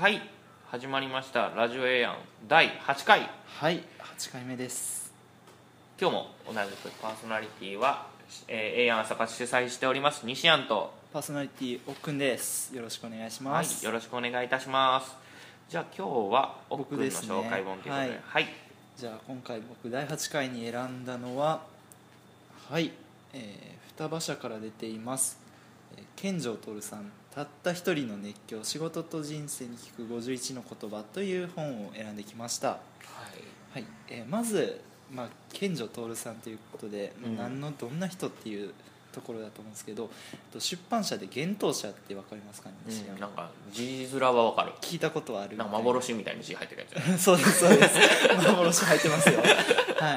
はい、始まりましたラジオエイヤン第8回。 はい、8回目です。 今日も同じくパーソナリティは、エイヤン朝活主催しております西安とパーソナリティおっくんです。よろしくお願いします。 はい、よろしくお願いいたします。じゃあ今日はおっくんの紹介本ということで、はい、 じゃあ今回僕第8回に選んだのははい、双葉社から出ています、健城徹さん、たった一人の熱狂、仕事と人生に聞く51の言葉という本を選んできました。はい、まず、健城徹さんということで、どんな人っていうところだと思うんですけど、出版社で幻冬舎って分かりますかね。 なんか字面は分かる。 聞いたことはある。 なんか幻みたいに字入ってるやつそうですそうです幻入ってますよはい、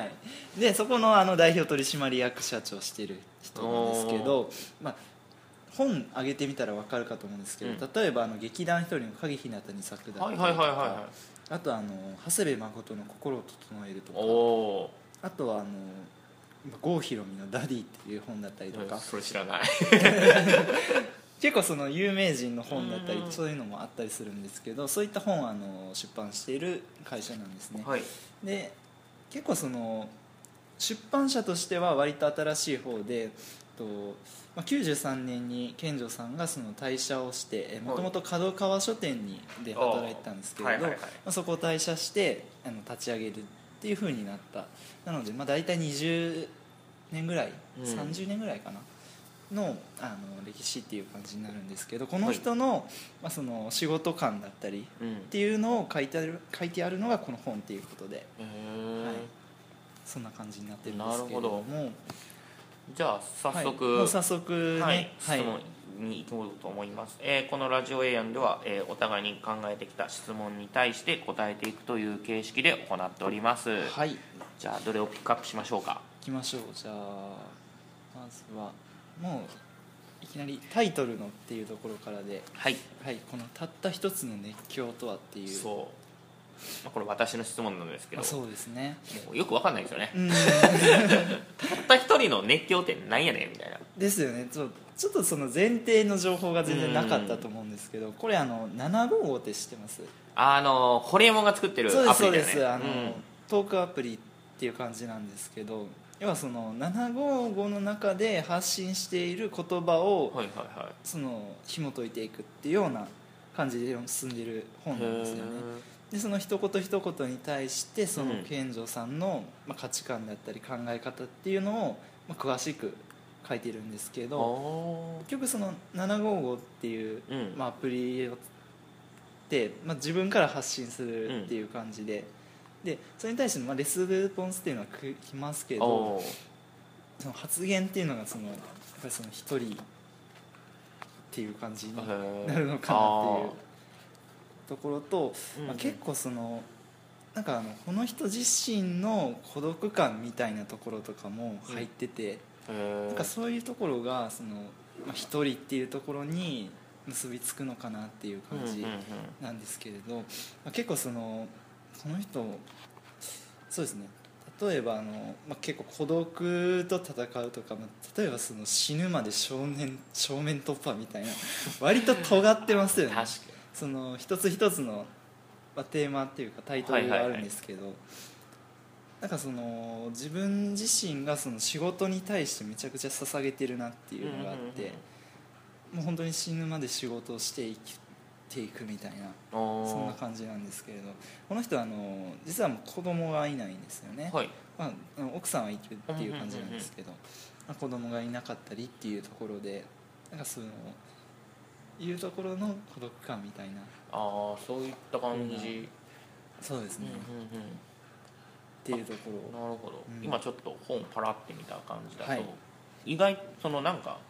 でそこの代表取締役社長をしている人なんですけど、本あげてみたら分かるかと思うんですけど、例えば劇団一人の影ひなたに咲くだったりとか、あと長谷部誠の心を整えるとか、あとは郷ひろみのダディっていう本だったりとか、 それ知らない結構その有名人の本だったりそういうのもあったりするんですけど、そういった本を出版している会社なんですね。 はい、 で結構その出版社としては割と新しい方で、93年に健城さんがその退社をして、もともと角川書店で働いてたんですけれど、そこを退社して立ち上げるっていう風になった。なので大体20年ぐらい、30年ぐらいかなの歴史っていう感じになるんですけど、この人の、その仕事観だったりっていうのを書いてあるのがこの本っていうことで、そんな感じになってるんですけれども、 じゃあ早速、 もう早速ね、 質問に行こうと思います。このラジオエイヤンでは、お互いに考えてきた質問に対して答えていくという形式で行っております。はい、じゃあどれをピックアップしましょうか。 いきましょう。じゃあまずはもういきなりタイトルのっていうところからで、このたった一つの熱狂とはっていう。 これ私の質問なんですけど、 そうですね、 もうよく分かんないですよねたった一人の熱狂って何やねんみたいなですよね。ちょっとその前提の情報が全然なかったと思うんですけど、これ755って知ってます？ ホリエモンが作ってるアプリだよね。 そうです、トークアプリっていう感じなんですけど、要はその755の中で発信している言葉をその紐解いていくっていうような感じで進んでいる本なんですよね。でその一言一言に対してその健城さんの価値観だったり考え方っていうのを詳しく書いているんですけど、結局その755っていうアプリで自分から発信するっていう感じで、それに対してのレスポンスっていうのは来ますけど、その発言っていうのがやっぱりその一人っていう感じになるのかなっていうところと、結構そのなんかこの人自身の孤独感みたいなところとかも入ってて、なんかそういうところがその一人っていうところに結びつくのかなっていう感じなんですけれど、結構その人そうですね、例えば結構孤独と戦うとか、例えばその死ぬまで正面突破みたいな割と尖ってますよね。確かにその一つ一つのテーマっていうかタイトルがあるんですけど、なんかその自分自身がその仕事に対してめちゃくちゃ捧げてるなっていうのがあって、もう本当に死ぬまで仕事をしていくみたいな、そんな感じなんですけれど、この人は実はもう子供がいないんですよね。奥さんはいるっていう感じなんですけど、子供がいなかったりっていうところで、なんかそのいうところの孤独感みたいな、 そういった感じ。 そうですね、っていうところ。 なるほど、今ちょっと本パラって見た感じだと、意外そのなんか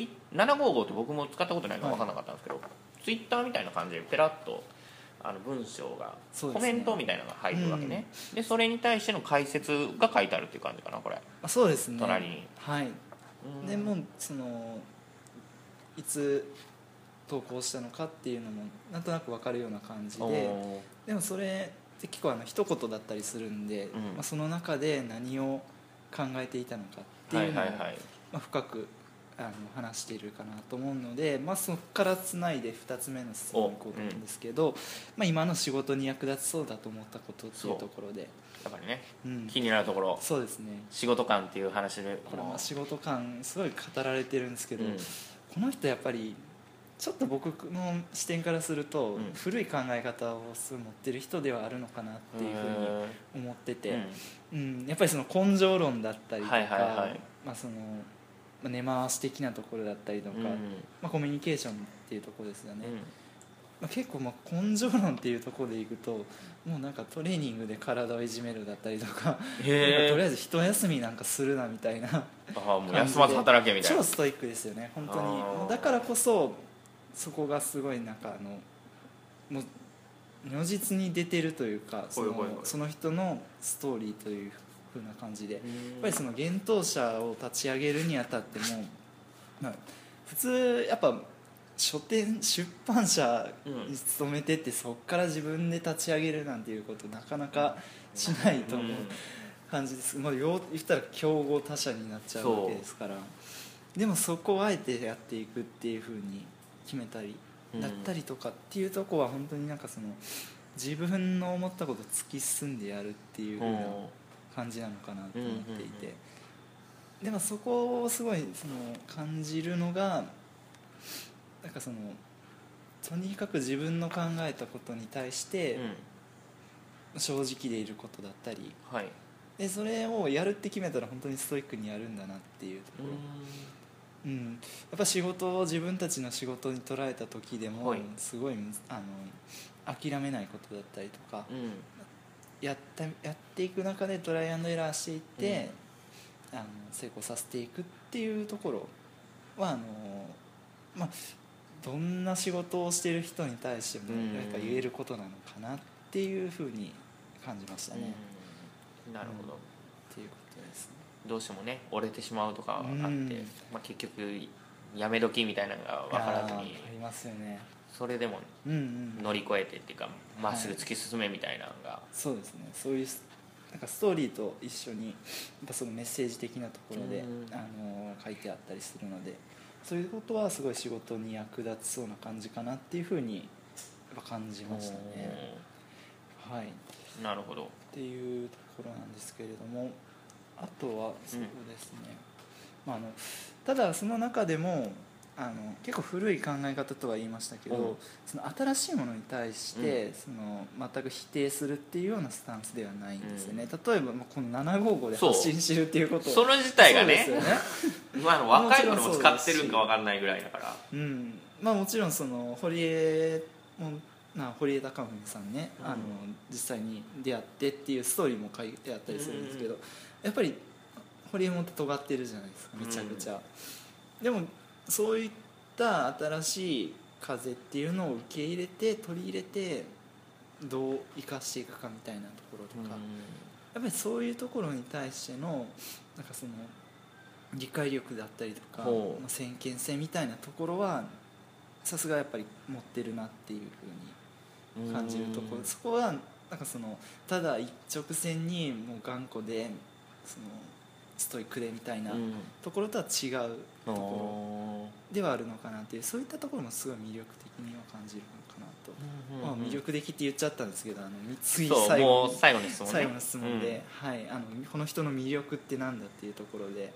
755って僕も使ったことないから分からなかったんですけど、ツイッターみたいな感じでペラッと文章が、コメントみたいなのが入るわけね。でそれに対しての解説が書いてあるっていう感じかな、これ。 そうですね、 隣に。 でもそのいつ投稿したのかっていうのもなんとなく分かるような感じで、でもそれって結構一言だったりするんで、その中で何を考えていたのかっていうのを深く話しているかなと思うので、そこからつないで2つ目の質問に行こうと思うんですけど、今の仕事に役立ちそうだと思ったことっていうところでやっぱりね、気になるところ、 そうですね、 仕事観っていう話で、 これ仕事観すごい語られてるんですけど、この人やっぱりちょっと僕の視点からすると、古い考え方をすごい持ってる人ではあるのかなっていうふうに思ってて、やっぱりその根性論だったりとか、その根回し的なところだったりとか、コミュニケーションっていうところですよね、結構根性論っていうところでいくと、もうなんかトレーニングで体をいじめるだったりとか、とりあえず一休みなんかするなみたいなもう休まず働けみたいな、 超ストイックですよね本当に。だからこそそこがすごいなんかもう如実に出てるというか、その人のストーリーという風な感じで、やっぱりその幻冬舎を立ち上げるにあたっても、普通やっぱ出版社に勤めてて、そこから自分で立ち上げるなんていうことなかなかしないと思う感じです。言ったら競合他社になっちゃうわけですから、でもそこをあえてやっていくっていう風に決めたりだったりとかっていうところは、本当になんかその自分の思ったことを突き進んでやるっていう風な感じなのかなと思っていて、でもそこをすごいその感じるのが、なんかそのとにかく自分の考えたことに対して正直でいることだったり、でそれをやるって決めたら本当にストイックにやるんだなっていうところ、やっぱ仕事を自分たちの仕事に捉えた時でもすごい諦めないことだったりとか、やっていく中でトライアンドエラーしていって、成功させていくっていうところはどんな仕事をしている人に対してもやっぱ言えることなのかなっていうふうに感じましたね。 なるほど、 っていうことですね。 どうしてもね折れてしまうとかあって、結局やめ時みたいなのが分からずに、 ありますよね。 それでも乗り越えてっていうか、まっすぐ突き進めみたいなのが、 そうですね、そういうなんかストーリーと一緒にやっぱそのメッセージ的なところで書いてあったりするので、そういうことはすごい仕事に役立ちそうな感じかなっていうふうにやっぱ感じましたね。 なるほどっていうところなんですけれども、あとはそうですね、ただその中でも結構古い考え方とは言いましたけど、その新しいものに対して、その全く否定するっていうようなスタンスではないんですよね。例えばこの755で発信してるっていうことそれ自体がね、 そうですよね若い子も使ってるんか分かんないぐらいだから、 もちろんその堀江貴文さんね、実際に出会ってっていうストーリーも書いてあったりするんですけど、やっぱり堀江も尖ってるじゃないですか、めちゃくちゃ。でもそういった新しい風っていうのを受け入れて取り入れてどう生かしていくかみたいなところとか、やっぱりそういうところに対してのなんかその理解力だったりとか先見性みたいなところはさすがやっぱり持ってるなっていうふうに感じるところ、そこはなんかそのただ一直線にもう頑固でそのストイックでみたいなところとは違うところではあるのかなっていう、そういったところもすごい魅力的には感じるのかなと、魅力的って言っちゃったんですけど、最後の質問で、この人の魅力ってなんだっていうところで、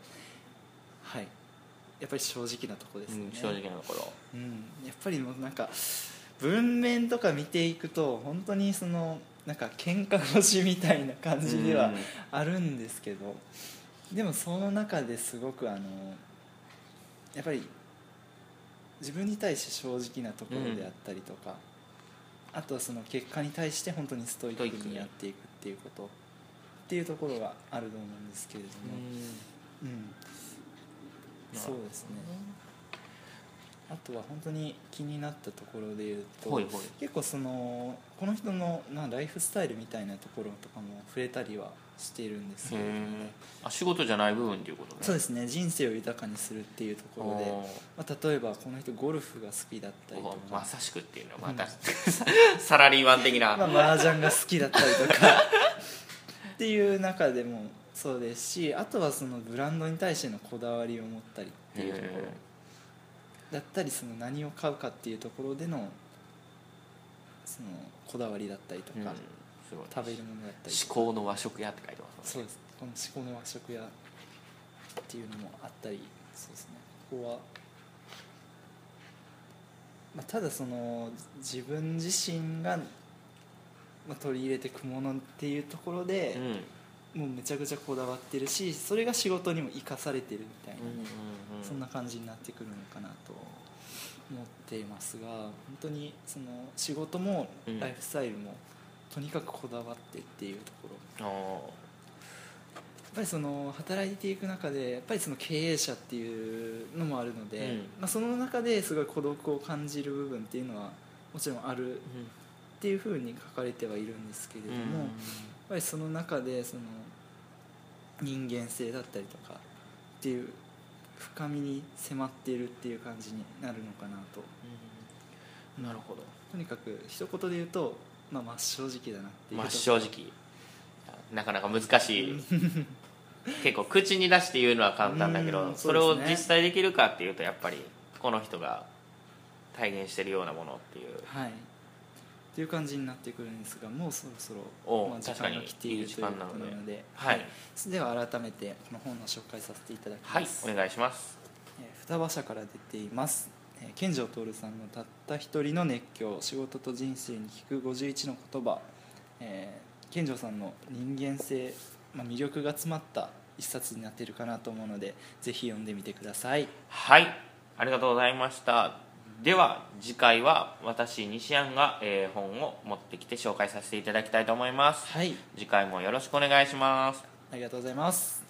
やっぱり正直なところですね。 正直なところ、 やっぱりもうなんか文面とか見ていくと本当にそのなんか喧嘩腰みたいな感じではあるんですけど、でもその中ですごくやっぱり自分に対して正直なところであったりとか、あとはその結果に対して本当にストイックにやっていくっていうことっていうところがあると思うんですけれども、そうですね。あとは本当に気になったところでいうと、結構そのこの人のライフスタイルみたいなところとかも触れたりはしているんですけれども、 仕事じゃない部分っていうことね。 そうですね、人生を豊かにするっていうところで、例えばこの人ゴルフが好きだったりとか、 まさしくっていうのはまた、サラリーマン的な、 麻雀が好きだったりとかっていう中でもそうですし、あとはそのブランドに対してのこだわりを持ったりっていうところだったり、その何を買うかっていうところでのそのこだわりだったりとか、 すごい食べるものだったり至高の和食屋って書いてますね。 そうです。この至高の和食屋っていうのもあったり、そうですね、ここは、ただその自分自身が取り入れていくものっていうところで、もうめちゃくちゃこだわってるし、それが仕事にも生かされてるみたいな、そんな感じになってくるのかなと思っていますが、本当にその仕事もライフスタイルもとにかくこだわってっていうところ、やっぱりその働いていく中でやっぱりその経営者っていうのもあるので、その中ですごい孤独を感じる部分っていうのはもちろんあるっていうふうに書かれてはいるんですけれども、やっぱりその中でその人間性だったりとかっていう深みに迫っているっていう感じになるのかなと。 なるほど。 とにかく一言で言うと、真っ正直だなっていう。 真っ正直、なかなか難しい結構口に出して言うのは簡単だけど、それを実際できるかっていうとやっぱりこの人が体現してるようなものっていう、 はいっていう感じになってくるんですが、もうそろそろ時間が来ているということなので、では改めてこの本の紹介させていただきます。 はい、お願いします。 双葉社から出ています、健城徹さんのたった一人の熱狂、仕事と人生に聞く51の言葉。健城さんの人間性、魅力が詰まった一冊になっているかなと思うので、ぜひ読んでみてください。 はい、ありがとうございました。では次回は私西安が、本を持ってきて紹介させていただきたいと思います。 はい、 次回もよろしくお願いします。 ありがとうございます。